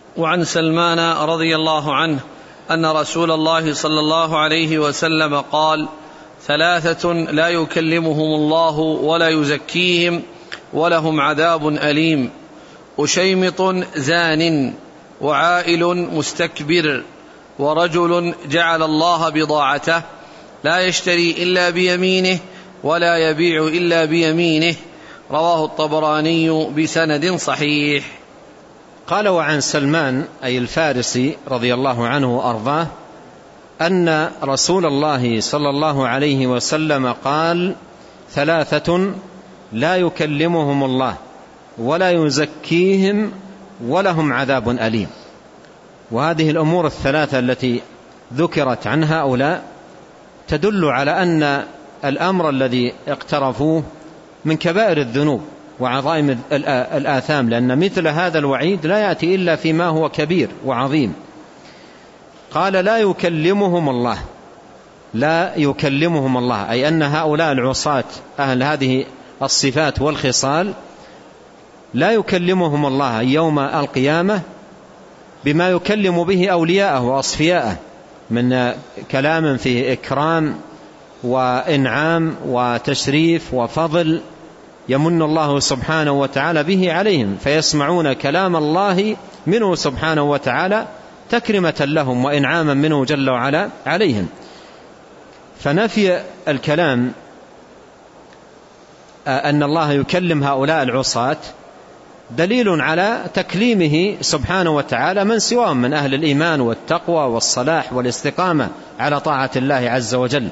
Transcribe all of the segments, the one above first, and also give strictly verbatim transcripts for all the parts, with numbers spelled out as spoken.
وعن سلمان رضي الله عنه أن رسول الله صلى الله عليه وسلم قال: ثلاثة لا يكلمهم الله ولا يزكيهم ولهم عذاب أليم: أشيمط زان، وعائل مستكبر، ورجل جعل الله بضاعته لا يشتري إلا بيمينه ولا يبيع إلا بيمينه. رواه الطبراني بسند صحيح. قال: وعن سلمان أي الفارسي رضي الله عنه وأرضاه أن رسول الله صلى الله عليه وسلم قال: ثلاثة لا يكلمهم الله ولا يزكيهم ولهم عذاب أليم. وهذه الأمور الثلاثة التي ذكرت عن هؤلاء تدل على أن الأمر الذي اقترفوه من كبائر الذنوب وعظائم الآثام، لأن مثل هذا الوعيد لا يأتي إلا فيما هو كبير وعظيم. قال: لا يكلمهم الله، لا يكلمهم الله، أي أن هؤلاء العصاة أهل هذه الصفات والخصال لا يكلمهم الله يوم القيامة بما يكلم به أولياءه وأصفياءه من كلام فيه إكرام وإنعام وتشريف وفضل يمن الله سبحانه وتعالى به عليهم، فيسمعون كلام الله منه سبحانه وتعالى تكرمة لهم وإنعاما منه جل وعلا عليهم. فنفي الكلام أن الله يكلم هؤلاء العصاة دليل على تكليمه سبحانه وتعالى من سواهم من أهل الإيمان والتقوى والصلاح والاستقامة على طاعة الله عز وجل.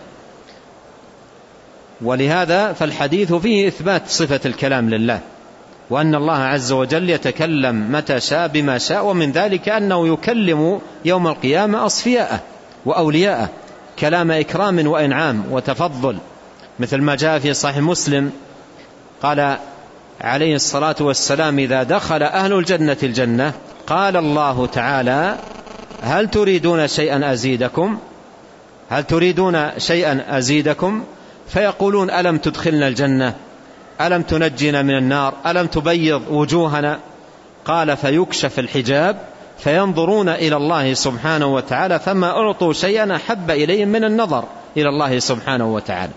ولهذا فالحديث فيه إثبات صفة الكلام لله، وأن الله عز وجل يتكلم متى شاء بما شاء، ومن ذلك أنه يكلم يوم القيامة أصفياءه وأولياءه كلام إكرام وإنعام وتفضل، مثل ما جاء في صحيح مسلم قال عليه الصلاة والسلام: إذا دخل أهل الجنة الجنة قال الله تعالى: هل تريدون شيئا أزيدكم هل تريدون شيئا أزيدكم فيقولون: ألم تدخلنا الجنة، ألم تنجينا من النار، ألم تبيض وجوهنا. قال: فيكشف الحجاب فينظرون إلى الله سبحانه وتعالى فما أعطوا شيئا أحب إليهم من النظر إلى الله سبحانه وتعالى.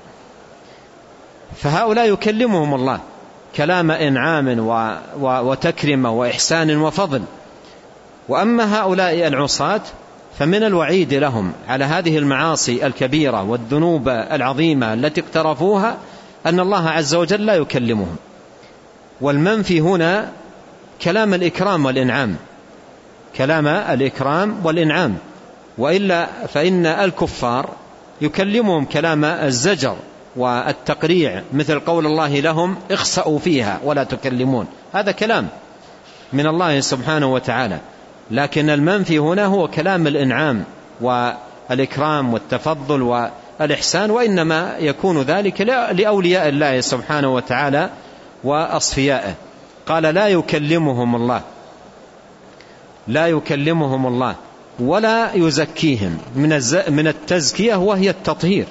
فهؤلاء يكلمهم الله كلام إنعام وتكرم وإحسان وفضل. وأما هؤلاء العصاة فمن الوعيد لهم على هذه المعاصي الكبيرة والذنوب العظيمة التي اقترفوها أن الله عز وجل لا يكلمهم. والمنفي هنا كلام الإكرام والإنعام، كلام الإكرام والإنعام، وإلا فإن الكفار يكلمهم كلام الزجر والتقريع، مثل قول الله لهم: اخسأوا فيها ولا تكلمون. هذا كلام من الله سبحانه وتعالى. لكن المنفي هنا هو كلام الإنعام والإكرام والتفضل والإحسان، وإنما يكون ذلك لأولياء الله سبحانه وتعالى وأصفيائه. قال: لا يكلمهم الله لا يكلمهم الله ولا يزكيهم، من التزكية وهي التطهير.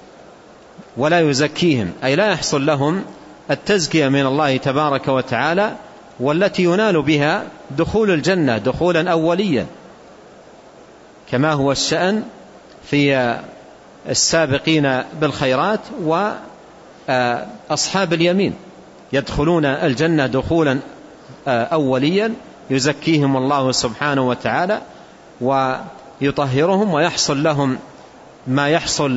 ولا يزكيهم أي لا يحصل لهم التزكية من الله تبارك وتعالى، والتي ينال بها دخول الجنة دخولا أوليا، كما هو الشأن في السابقين بالخيرات وأصحاب اليمين، يدخلون الجنة دخولا أوليا يزكيهم الله سبحانه وتعالى ويطهرهم ويحصل لهم ما يحصل،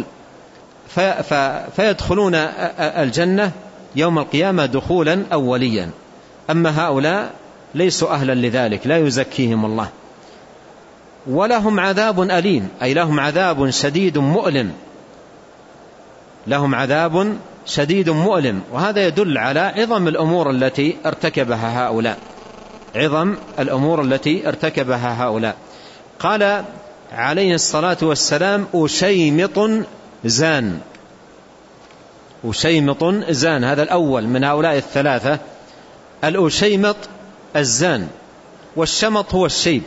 فيدخلون الجنة يوم القيامة دخولا أوليا. أما هؤلاء ليسوا أهلا لذلك، لا يزكيهم الله. ولهم عذاب أليم أي لهم عذاب شديد مؤلم، لهم عذاب شديد مؤلم. وهذا يدل على عظم الأمور التي ارتكبها هؤلاء، عظم الأمور التي ارتكبها هؤلاء. قال عليه الصلاة والسلام: أشيمط زان. أشيمط زان، هذا الأول من هؤلاء الثلاثة. الأشيمط الزان، والشمط هو الشيب،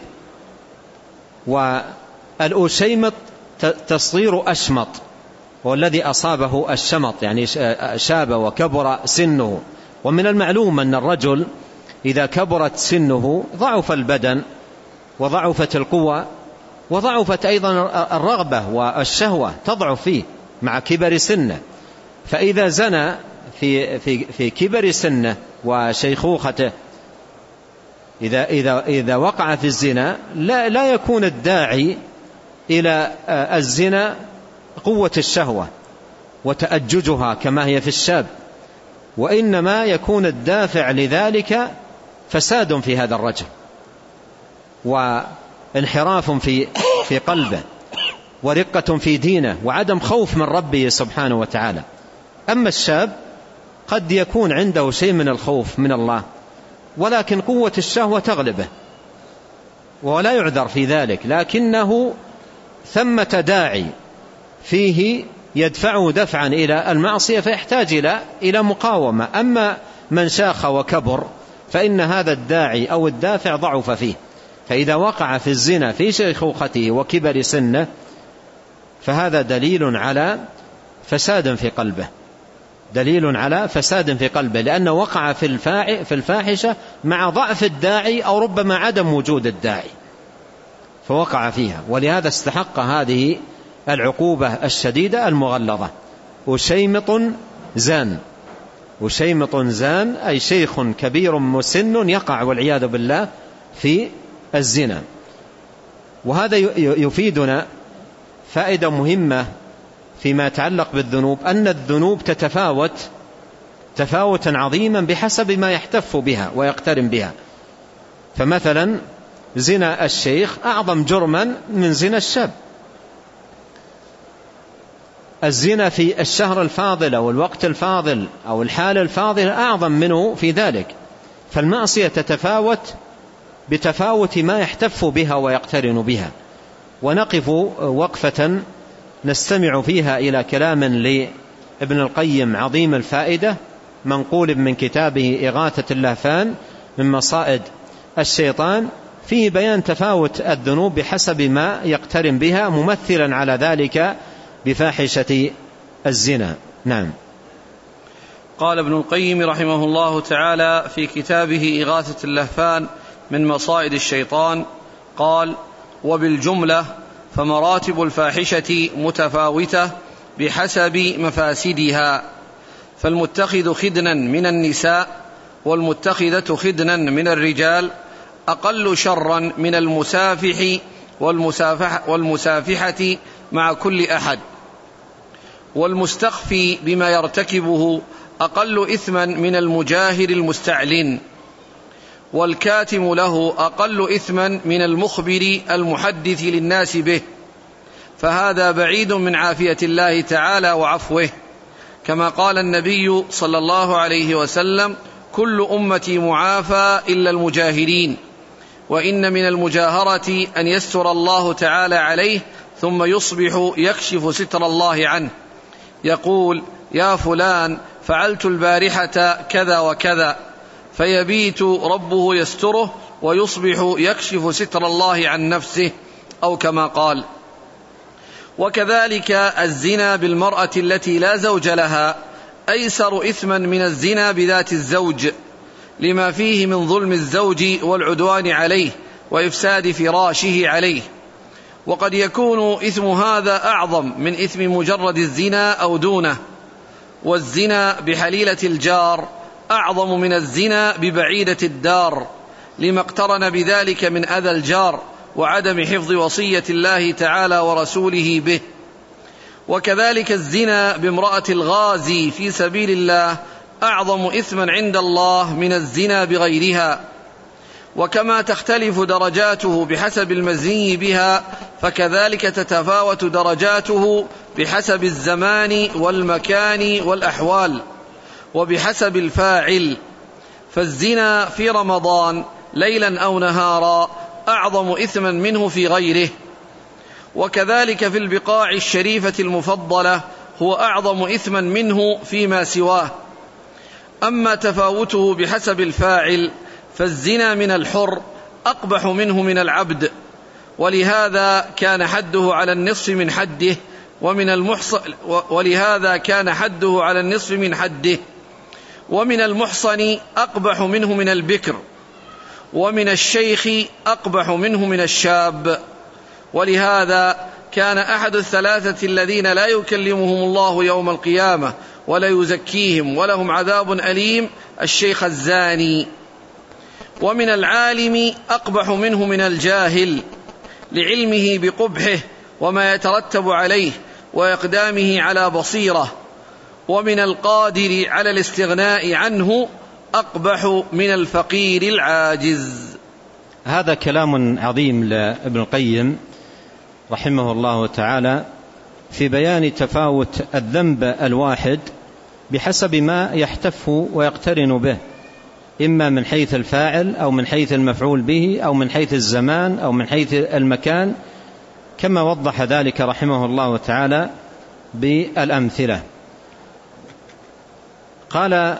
والأشيمط تصير أشمط، والذي أصابه الشمط يعني شاب وكبر سنه. ومن المعلوم أن الرجل إذا كبرت سنه ضعف البدن وضعفت القوة وضعفت أيضا الرغبة والشهوة تضعف فيه مع كبر سنه. فإذا زنى في, في, في كبر سنه وشيخوخته، إذا, إذا, إذا وقع في الزنا لا, لا يكون الداعي إلى الزنا قوة الشهوة وتأججها كما هي في الشاب، وإنما يكون الدافع لذلك فساد في هذا الرجل وانحراف في, في قلبه ورقة في دينه وعدم خوف من ربه سبحانه وتعالى. أما الشاب قد يكون عنده شيء من الخوف من الله، ولكن قوة الشهوة تغلبه ولا يعذر في ذلك، لكنه ثمة داعي فيه يدفعه دفعا إلى المعصية فيحتاج إلى إلى مقاومة. أما من شاخ وكبر فإن هذا الداعي أو الدافع ضعف فيه، فإذا وقع في الزنا في شيخوخته وكبر سنه فهذا دليل على فساد في قلبه، دليل على فساد في قلبه، لأنه وقع في الفاحشة مع ضعف الداعي أو ربما عدم وجود الداعي فوقع فيها، ولهذا استحق هذه العقوبة الشديدة المغلظة. وشيمط زان، وشيمط زان أي شيخ كبير مسن يقع والعياذ بالله في الزنا. وهذا يفيدنا فائدة مهمة فيما يتعلق بالذنوب، أن الذنوب تتفاوت تفاوتا عظيما بحسب ما يحتف بها ويقترن بها. فمثلا زنا الشيخ أعظم جرما من زنا الشاب، الزنا في الشهر الفاضل أو الوقت الفاضل أو الحالة الفاضلة أعظم منه في ذلك. فالمعصية تتفاوت بتفاوت ما يحتف بها ويقترن بها. ونقف وقفة نستمع فيها إلى كلام لابن القيم عظيم الفائدة منقول من كتابه إغاثة اللهفان من مصائد الشيطان، فيه بيان تفاوت الذنوب بحسب ما يقترن بها، ممثلا على ذلك بفاحشة الزنا. نعم. قال ابن القيم رحمه الله تعالى في كتابه إغاثة اللهفان من مصائد الشيطان قال: وبالجملة فمراتب الفاحشة متفاوتة بحسب مفاسدها، فالمتخذ خدنا من النساء والمتخذة خدنا من الرجال أقل شرا من المسافح والمسافح والمسافحة مع كل أحد، والمستخفي بما يرتكبه أقل إثما من المجاهر المستعلن، والكاتم له أقل إثما من المخبر المحدث للناس به، فهذا بعيد من عافية الله تعالى وعفوه، كما قال النبي صلى الله عليه وسلم: كل أمتي معافى إلا المجاهرين، وإن من المجاهرة أن يستر الله تعالى عليه ثم يصبح يكشف ستر الله عنه، يقول: يا فلان فعلت البارحة كذا وكذا، فيبيت ربه يستره ويصبح يكشف ستر الله عن نفسه، أو كما قال. وكذلك الزنا بالمرأة التي لا زوج لها أيسر إثما من الزنا بذات الزوج، لما فيه من ظلم الزوج والعدوان عليه وإفساد فراشه عليه، وقد يكون إثم هذا أعظم من إثم مجرد الزنا أو دونه. والزنا بحليلة الجار أعظم من الزنا ببعيدة الدار، لما اقترن بذلك من أذى الجار وعدم حفظ وصية الله تعالى ورسوله به. وكذلك الزنا بامرأة الغازي في سبيل الله أعظم إثما عند الله من الزنا بغيرها. وكما تختلف درجاته بحسب المزني بها، فكذلك تتفاوت درجاته بحسب الزمان والمكان والأحوال وبحسب الفاعل. فالزنا في رمضان ليلا أو نهارا أعظم إثما منه في غيره، وكذلك في البقاع الشريفة المفضلة هو أعظم إثما منه فيما سواه. أما تفاوته بحسب الفاعل فالزنا من الحر أقبح منه من العبد، ولهذا كان حده على النصف من حده ومن المحصن ولهذا كان حده على النصف من حده ومن المحصن أقبح منه من البكر. ومن الشيخ أقبح منه من الشاب. ولهذا كان أحد الثلاثة الذين لا يكلمهم الله يوم القيامة ولا يزكيهم ولهم عذاب أليم الشيخ الزاني. ومن العالم أقبح منه من الجاهل لعلمه بقبحه وما يترتب عليه وإقدامه على بصيرة. ومن القادر على الاستغناء عنه أقبح من الفقير العاجز. هذا كلام عظيم لابن القيم رحمه الله تعالى في بيان تفاوت الذنب الواحد بحسب ما يحتف ويقترن به، إما من حيث الفاعل أو من حيث المفعول به أو من حيث الزمان أو من حيث المكان، كما وضح ذلك رحمه الله تعالى بالأمثلة. قال: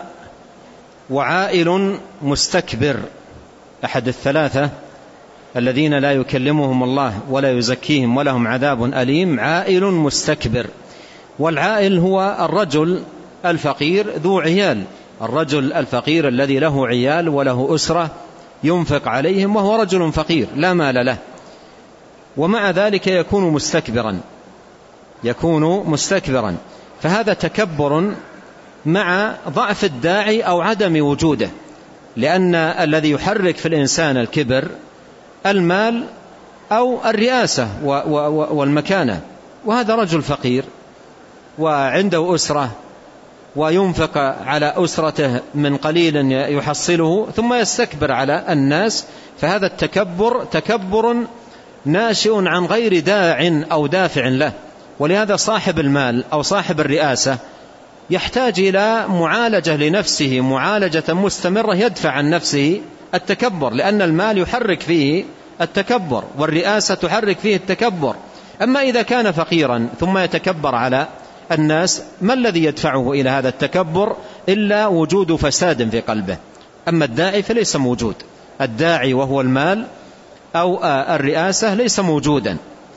وعائل مستكبر، أحد الثلاثة الذين لا يكلمهم الله ولا يزكيهم ولهم عذاب أليم، عائل مستكبر. والعائل هو الرجل الفقير ذو عيال، الرجل الفقير الذي له عيال وله أسرة ينفق عليهم وهو رجل فقير لا مال له، ومع ذلك يكون مستكبرا يكون مستكبرا فهذا تكبر مع ضعف الداعي أو عدم وجوده، لأن الذي يحرك في الإنسان الكبر المال أو الرئاسة والمكانة، وهذا رجل فقير وعنده أسرة وينفق على أسرته من قليل يحصله ثم يستكبر على الناس، فهذا التكبر تكبر ناشئ عن غير داع أو دافع له. ولهذا صاحب المال أو صاحب الرئاسة يحتاج إلى معالجة لنفسه، معالجة مستمرة يدفع عن نفسه التكبر، لأن المال يحرك فيه التكبر والرئاسة تحرك فيه التكبر. أما إذا كان فقيرا ثم يتكبر على الناس، ما الذي يدفعه إلى هذا التكبر إلا وجود فساد في قلبه. أما الداعي فليس موجود، الداعي وهو المال أو الرئاسة ليس موجودا،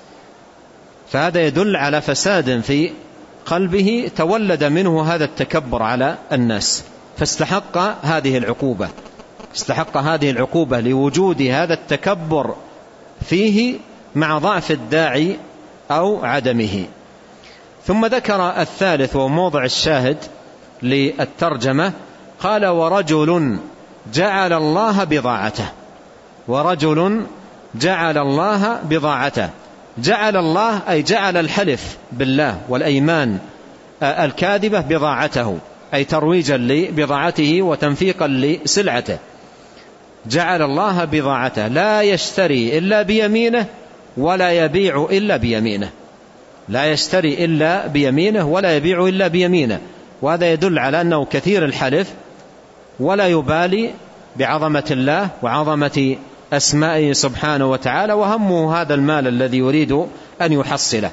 فهذا يدل على فساد في قلبه تولد منه هذا التكبر على الناس، فاستحق هذه العقوبة استحق هذه العقوبة لوجود هذا التكبر فيه مع ضعف الداعي أو عدمه. ثم ذكر الثالث وموضع الشاهد للترجمة، قال: ورجل جعل الله بضاعته. ورجل جعل الله بضاعته، جعل الله أي جعل الحلف بالله والأيمان الكاذبة بضاعته، أي ترويجا لبضاعته وتنفيقا لسلعته. جعل الله بضاعته، لا يشتري إلا بيمينه ولا يبيع إلا بيمينه، لا يشتري إلا بيمينه ولا يبيع إلا بيمينه. وهذا يدل على أنه كثير الحلف ولا يبالي بعظمة الله وعظمة أسمائه سبحانه وتعالى، وهمه هذا المال الذي يريد أن يحصله.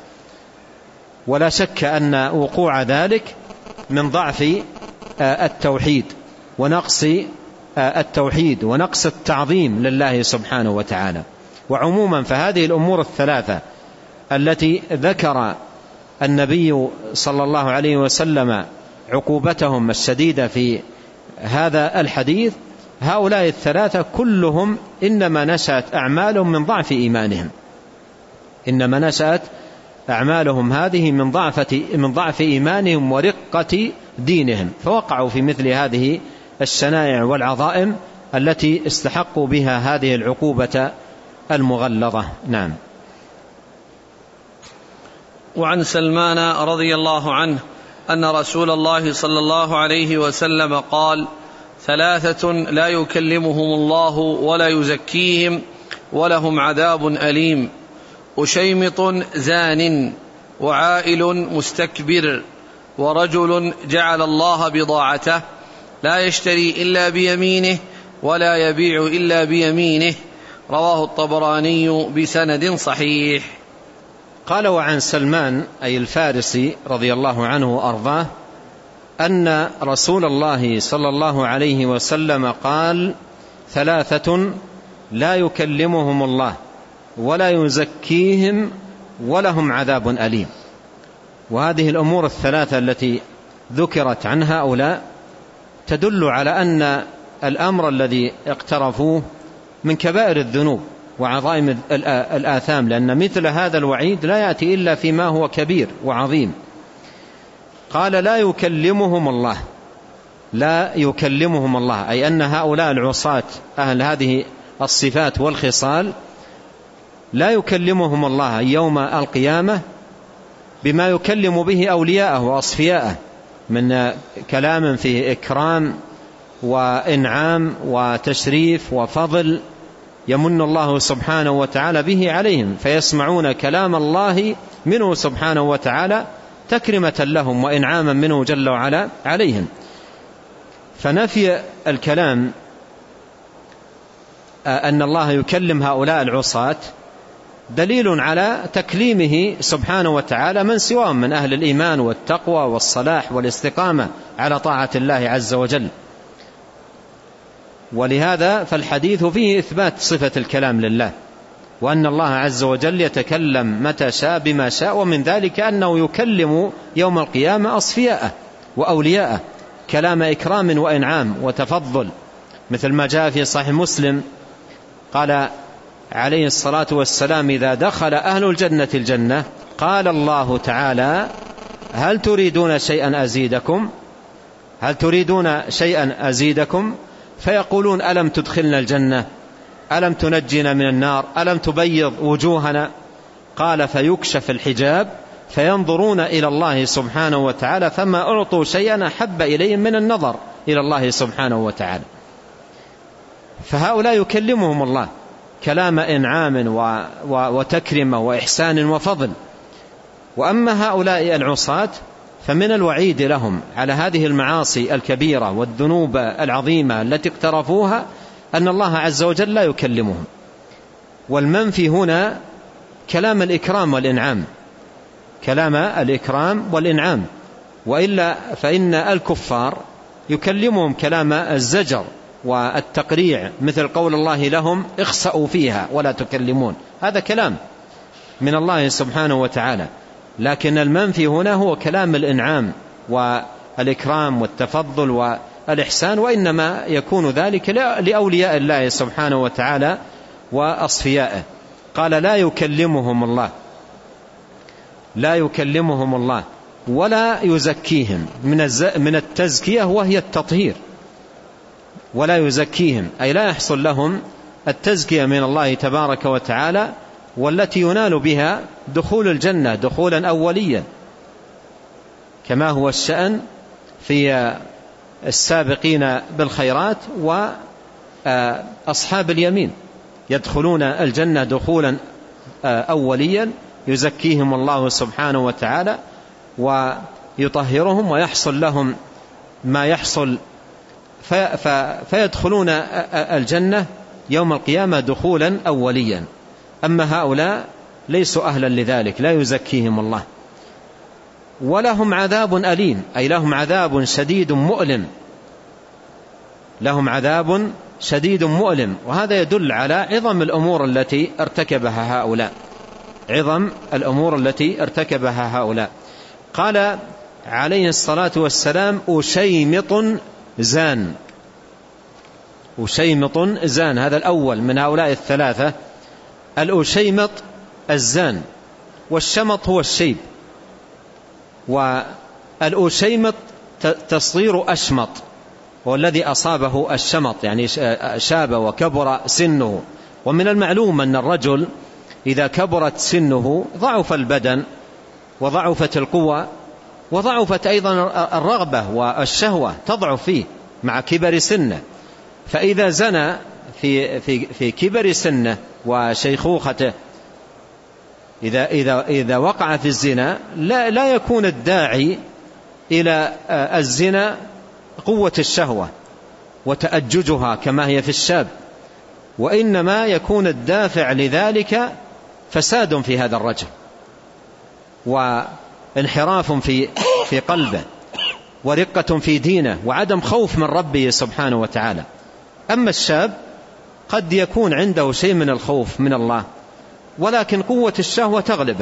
ولا شك أن وقوع ذلك من ضعف التوحيد ونقص التوحيد ونقص التعظيم لله سبحانه وتعالى. وعموما فهذه الأمور الثلاثة التي ذكر النبي صلى الله عليه وسلم عقوبتهم الشديدة في هذا الحديث، هؤلاء الثلاثة كلهم إنما نشأت أعمالهم من ضعف إيمانهم، إنما نشأت أعمالهم هذه من ضعف من ضعف إيمانهم ورقة دينهم، فوقعوا في مثل هذه الشنائع والعظائم التي استحقوا بها هذه العقوبة المغلظة. نعم. وعن سلمان رضي الله عنه أن رسول الله صلى الله عليه وسلم قال: ثلاثة لا يكلمهم الله ولا يزكيهم ولهم عذاب أليم: أشيمط زان، وعائل مستكبر، ورجل جعل الله بضاعته، لا يشتري إلا بيمينه ولا يبيع إلا بيمينه. رواه الطبراني بسند صحيح. قال: وعن سلمان أي الفارسي رضي الله عنه وأرضاه أن رسول الله صلى الله عليه وسلم قال: ثلاثة لا يكلمهم الله ولا يزكيهم ولهم عذاب أليم. وهذه الأمور الثلاثة التي ذكرت عن هؤلاء تدل على أن الأمر الذي اقترفوه من كبائر الذنوب وعظائم الآثام، لأن مثل هذا الوعيد لا يأتي إلا فيما هو كبير وعظيم. قال لا يكلمهم الله، لا يكلمهم الله، أي أن هؤلاء العصاة أهل هذه الصفات والخصال لا يكلمهم الله يوم القيامة بما يكلم به أولياءه وأصفياءه من كلام فيه إكرام وإنعام وتشريف وفضل يمن الله سبحانه وتعالى به عليهم، فيسمعون كلام الله منه سبحانه وتعالى تكرمة لهم وإنعاما منه جل وعلا عليهم. فنفي الكلام أن الله يكلم هؤلاء العصاة دليل على تكليمه سبحانه وتعالى من سواهم من أهل الإيمان والتقوى والصلاح والاستقامة على طاعة الله عز وجل. ولهذا فالحديث فيه إثبات صفة الكلام لله، وأن الله عز وجل يتكلم متى شاء بما شاء، ومن ذلك أنه يكلم يوم القيامة أصفياءه وأولياءه كلام إكرام وإنعام وتفضل، مثل ما جاء في صحيح مسلم قال عليه الصلاة والسلام إذا دخل أهل الجنة الجنة قال الله تعالى هل تريدون شيئا أزيدكم هل تريدون شيئا أزيدكم فيقولون ألم تدخلنا الجنة، ألم تنجينا من النار، ألم تبيض وجوهنا. قال فيكشف الحجاب فينظرون إلى الله سبحانه وتعالى فما أعطوا شيئا أحب إليهم من النظر إلى الله سبحانه وتعالى. فهؤلاء يكلمهم الله كلام إنعام وتكرمة وإحسان وفضل. وأما هؤلاء العصاة فمن الوعيد لهم على هذه المعاصي الكبيرة والذنوب العظيمة التي اقترفوها أن الله عز وجل لا يكلمهم. والمنفي هنا كلام الإكرام والإنعام، كلام الإكرام والإنعام، وإلا فإن الكفار يكلمهم كلام الزجر والتقريع، مثل قول الله لهم اخسأوا فيها ولا تكلمون، هذا كلام من الله سبحانه وتعالى. لكن المنفي هنا هو كلام الإنعام والإكرام والتفضل والإحسان، وإنما يكون ذلك لأولياء الله سبحانه وتعالى وأصفيائه. قال لا يكلمهم الله، لا يكلمهم الله ولا يزكيهم، من التزكية وهي التطهير، ولا يزكيهم أي لا يحصل لهم التزكية من الله تبارك وتعالى، والتي ينال بها دخول الجنة دخولا أوليا، كما هو الشأن في السابقين بالخيرات وأصحاب اليمين، يدخلون الجنة دخولا أوليا يزكيهم الله سبحانه وتعالى ويطهرهم ويحصل لهم ما يحصل، فيدخلون الجنة يوم القيامة دخولا أوليا. أما هؤلاء ليسوا أهلا لذلك، لا يزكيهم الله. ولهم عذاب أليم أي لهم عذاب شديد مؤلم، لهم عذاب شديد مؤلم. وهذا يدل على عظم الأمور التي ارتكبها هؤلاء، عظم الأمور التي ارتكبها هؤلاء. قال عليه الصلاة والسلام أشيمط زان، أشيمط زان، هذا الأول من هؤلاء الثلاثة. الأشيمط الزان، والشمط هو الشيب، والأشيمط تصغير أشمط، والذي أصابه الشمط يعني شاب وكبر سنه. ومن المعلوم أن الرجل إذا كبرت سنه ضعف البدن وضعفت القوة وضعفت أيضا الرغبة والشهوة تضعف فيه مع كبر سنه. فإذا زنى في, في, في كبر سنه وشيخوخته، إذا, إذا, إذا وقع في الزنا لا, لا يكون الداعي إلى الزنا قوة الشهوة وتأججها كما هي في الشاب، وإنما يكون الدافع لذلك فساد في هذا الرجل وانحراف في, في قلبه ورقة في دينه وعدم خوف من ربه سبحانه وتعالى. أما الشاب قد يكون عنده شيء من الخوف من الله، ولكن قوة الشهوة تغلبه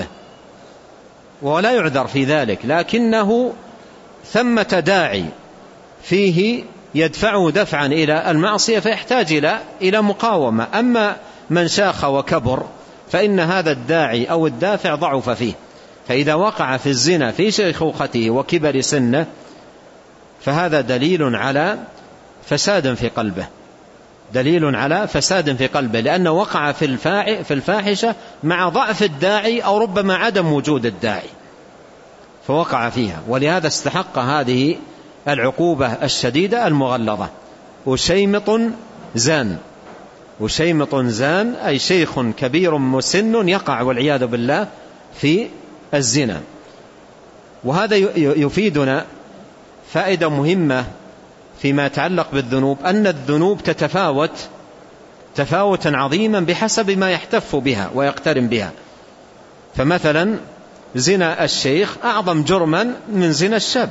ولا يعذر في ذلك، لكنه ثمة داعي فيه يدفعه دفعا إلى المعصية فيحتاج إلى إلى مقاومة. أما من شاخ وكبر فإن هذا الداعي أو الدافع ضعف فيه، فإذا وقع في الزنا في شيخوخته وكبر سنه فهذا دليل على فساد في قلبه، دليل على فساد في قلبه، لأنه وقع في في الفاحشة مع ضعف الداعي أو ربما عدم وجود الداعي فوقع فيها، ولهذا استحق هذه العقوبة الشديدة المغلظة. وشيمط زان، وشيمط زان أي شيخ كبير مسن يقع والعياذ بالله في الزنا. وهذا يفيدنا فائدة مهمة فيما يتعلق بالذنوب، أن الذنوب تتفاوت تفاوتا عظيما بحسب ما يحتف بها ويقترن بها. فمثلا زنا الشيخ أعظم جرما من زنا الشاب،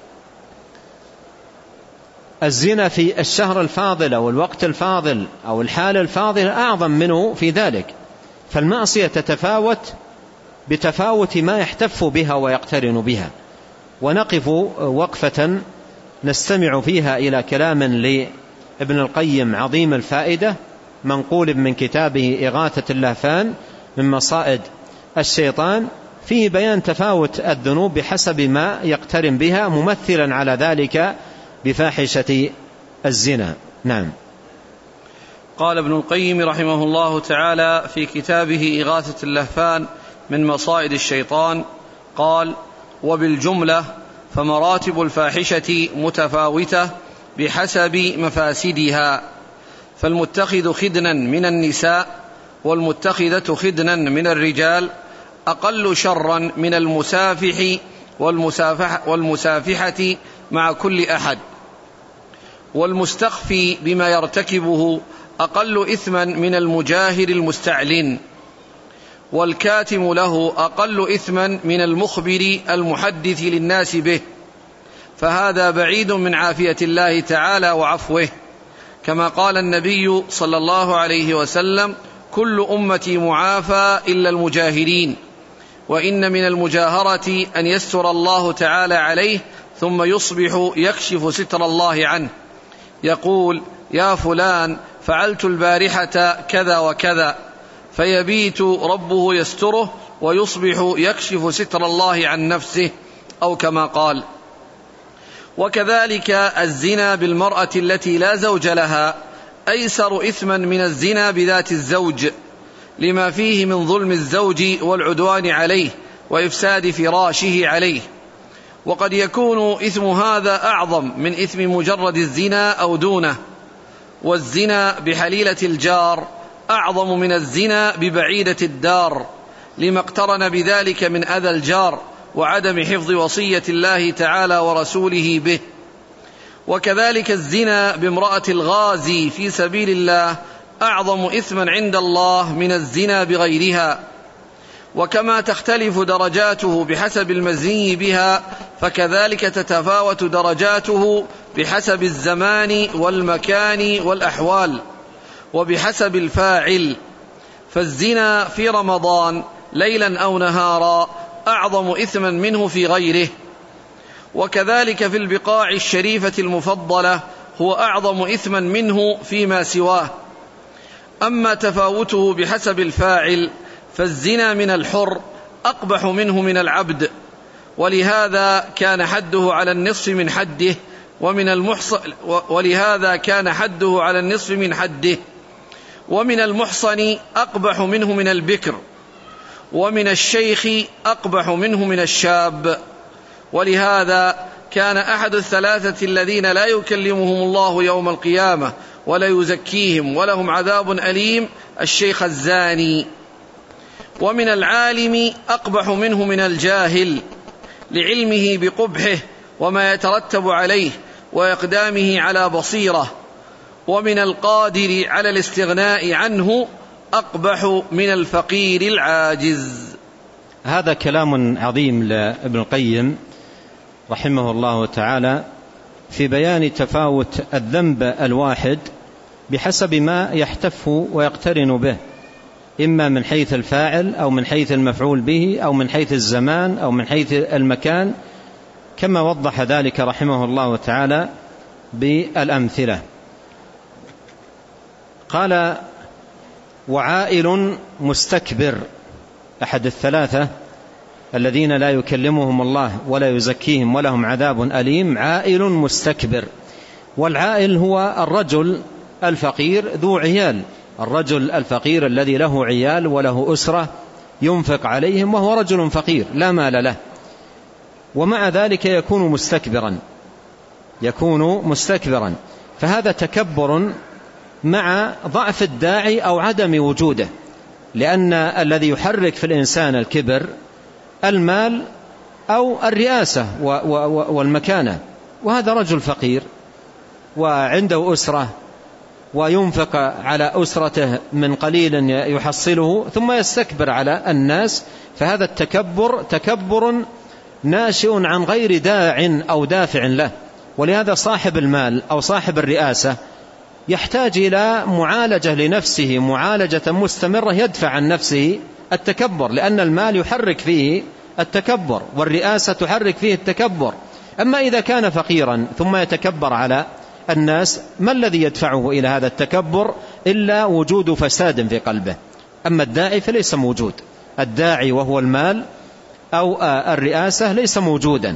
الزنا في الشهر الفاضل أو الوقت الفاضل أو الحالة الفاضلة أعظم منه في ذلك. فالمعصية تتفاوت بتفاوت ما يحتف بها ويقترن بها. ونقف وقفة نستمع فيها إلى كلام لابن القيم عظيم الفائدة منقول من كتابه إغاثة اللهفان من مصائد الشيطان، فيه بيان تفاوت الذنوب بحسب ما يقترن بها، ممثلا على ذلك بفاحشة الزنا. نعم. قال ابن القيم رحمه الله تعالى في كتابه إغاثة اللهفان من مصائد الشيطان قال: وبالجملة فمراتب الفاحشة متفاوتة بحسب مفاسدها، فالمتخذ خدنا من النساء والمتخذة خدنا من الرجال أقل شرا من المسافح والمسافح والمسافحة مع كل أحد، والمستخفي بما يرتكبه أقل إثما من المجاهر المستعلن، والكاتم له أقل إثما من المخبر المحدث للناس به، فهذا بعيد من عافية الله تعالى وعفوه، كما قال النبي صلى الله عليه وسلم: كل أمتي معافى إلا المجاهرين، وإن من المجاهرة أن يستر الله تعالى عليه ثم يصبح يكشف ستر الله عنه، يقول: يا فلان فعلت البارحة كذا وكذا، فيبيت ربه يستره ويصبح يكشف ستر الله عن نفسه، أو كما قال. وكذلك الزنا بالمرأة التي لا زوج لها أيسر إثما من الزنا بذات الزوج، لما فيه من ظلم الزوج والعدوان عليه وإفساد فراشه عليه، وقد يكون إثم هذا أعظم من إثم مجرد الزنا أو دونه. والزنا بحليلة الجار أعظم من الزنا ببعيدة الدار، لما اقترن بذلك من أذى الجار وعدم حفظ وصية الله تعالى ورسوله به. وكذلك الزنا بامرأة الغازي في سبيل الله أعظم إثما عند الله من الزنا بغيرها. وكما تختلف درجاته بحسب المزني بها، فكذلك تتفاوت درجاته بحسب الزمان والمكان والأحوال وبحسب الفاعل. فالزنا في رمضان ليلا أو نهارا أعظم إثما منه في غيره، وكذلك في البقاع الشريفة المفضلة هو أعظم إثما منه فيما سواه. أما تفاوته بحسب الفاعل فالزنا من الحر أقبح منه من العبد، ولهذا كان حده على النصف من حده، ومن المحصن ولهذا كان حده على النصف من حده ومن المحصن أقبح منه من البكر، ومن الشيخ أقبح منه من الشاب. ولهذا كان أحد الثلاثة الذين لا يكلمهم الله يوم القيامة ولا يزكيهم ولهم عذاب أليم الشيخ الزاني. ومن العالم أقبح منه من الجاهل، لعلمه بقبحه وما يترتب عليه وإقدامه على بصيرة. ومن القادر على الاستغناء عنه أقبح من الفقير العاجز. هذا كلام عظيم لابن القيم رحمه الله تعالى في بيان تفاوت الذنب الواحد بحسب ما يحتف ويقترن به، إما من حيث الفاعل أو من حيث المفعول به أو من حيث الزمان أو من حيث المكان، كما وضح ذلك رحمه الله تعالى بالأمثلة. قال: وعائل مستكبر، أحد الثلاثة الذين لا يكلمهم الله ولا يزكيهم ولهم عذاب أليم، عائل مستكبر. والعائل هو الرجل الفقير ذو عيال، الرجل الفقير الذي له عيال وله أسرة ينفق عليهم وهو رجل فقير لا مال له، ومع ذلك يكون مستكبرا يكون مستكبرا فهذا تكبر مع ضعف الداعي أو عدم وجوده، لأن الذي يحرك في الإنسان الكبر المال أو الرئاسة والمكانة، وهذا رجل فقير وعنده أسرة وينفق على أسرته من قليل يحصله ثم يستكبر على الناس، فهذا التكبر تكبر ناشئ عن غير داع أو دافع له. ولهذا صاحب المال أو صاحب الرئاسة يحتاج إلى معالجة لنفسه، معالجة مستمرة يدفع عن نفسه التكبر، لأن المال يحرك فيه التكبر والرئاسة تحرك فيه التكبر. أما إذا كان فقيرا ثم يتكبر على الناس، ما الذي يدفعه إلى هذا التكبر إلا وجود فساد في قلبه. أما الداعي فليس موجود، الداعي وهو المال أو الرئاسة ليس موجودا،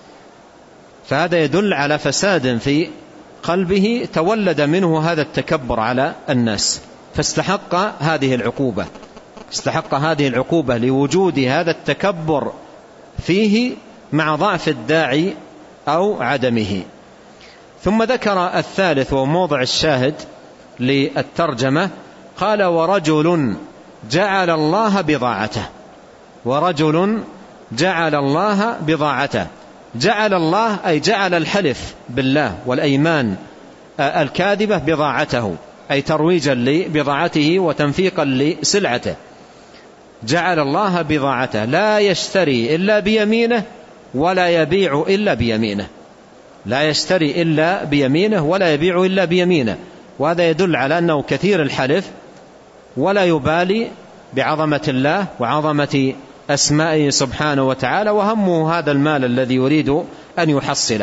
فهذا يدل على فساد في قلبه تولد منه هذا التكبر على الناس، فاستحق هذه العقوبة استحق هذه العقوبة لوجود هذا التكبر فيه مع ضعف الداعي أو عدمه. ثم ذكر الثالث وموضع الشاهد للترجمة، قال: ورجل جعل الله بضاعته. ورجل جعل الله بضاعته، جعل الله أي جعل الحلف بالله والأيمان الكاذبة بضاعته، أي ترويجا لبضاعته وتنفيقا لسلعته. جعل الله بضاعته، لا يشتري إلا بيمينه ولا يبيع إلا بيمينه، لا يشتري إلا بيمينه ولا يبيع إلا بيمينه. وهذا يدل على أنه كثير الحلف ولا يبالي بعظمة الله وعظمة أسمائه سبحانه وتعالى، وهمه هذا المال الذي يريد أن يحصله.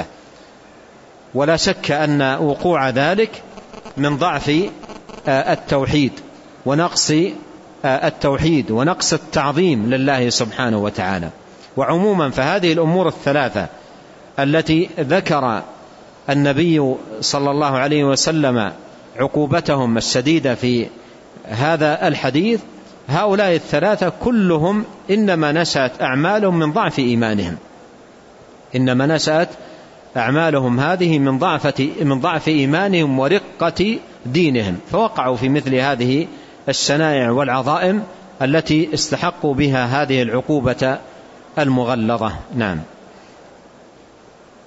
ولا شك أن وقوع ذلك من ضعف التوحيد ونقص التوحيد ونقص التعظيم لله سبحانه وتعالى. وعموما فهذه الأمور الثلاثة التي ذكر النبي صلى الله عليه وسلم عقوبتهم الشديدة في هذا الحديث، هؤلاء الثلاثة كلهم إنما نشأت أعمالهم من ضعف إيمانهم، إنما نشأت أعمالهم هذه من ضعف من ضعف إيمانهم ورقة دينهم، فوقعوا في مثل هذه الشنائع والعظائم التي استحقوا بها هذه العقوبة المغلظة. نعم.